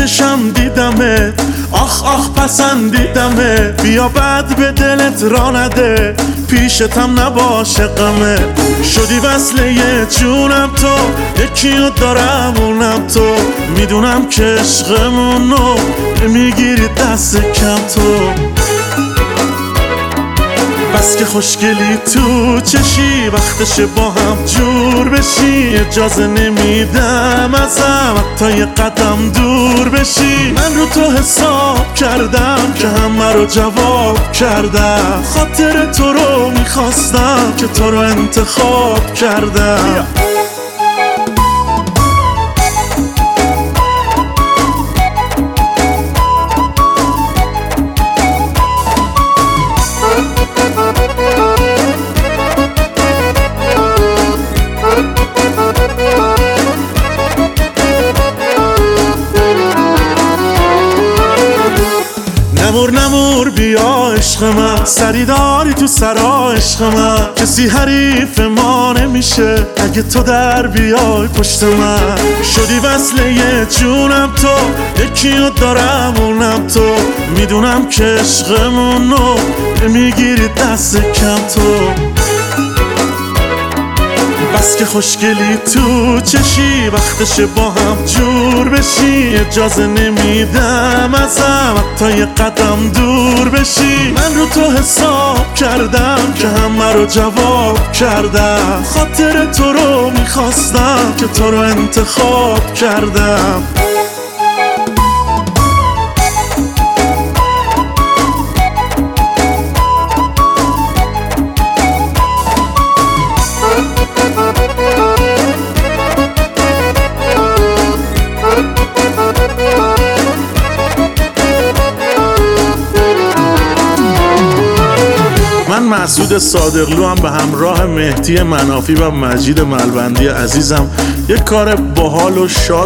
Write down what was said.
چشم دیدمه، آخ آخ پسندیدمه. بیا بعد به دلت را نده، پیشتم نباشه غمه. شدی وصله جونم تو، یکیو دارم اونم تو. میدونم که عشقمونو میگیری دست کم تو. بس که خوشگلی تو چشی، وقتشه با هم جور بشی. اجازه نمیدم ازم حتی یه قدم دور بشی. من رو تو حساب کردم که همه رو جواب کردم. خاطر تو رو میخواستم که تو رو انتخاب کردم. نمور نمور بیا عشق من، سری داری تو سرا عشق من. کسی حریف ما نمیشه اگه تو در بیای پشت من. شدی وصله جونم تو، یکیو دارم اونم تو. میدونم که عشقمونو میگیری دست کم تو. بس که خوشگلی تو چشی، وقتشه با هم جور بشی. اجازه نمیدم ازم حتی یه قدم دور بشی. من رو تو حساب کردم که همه رو جواب کردم. خاطر تو رو میخواستم که تو رو انتخاب کردم. من مسعود صادقلو هم به همراه مهدی منافی و مجید ملبندی عزیزم یک کار باحال و شاد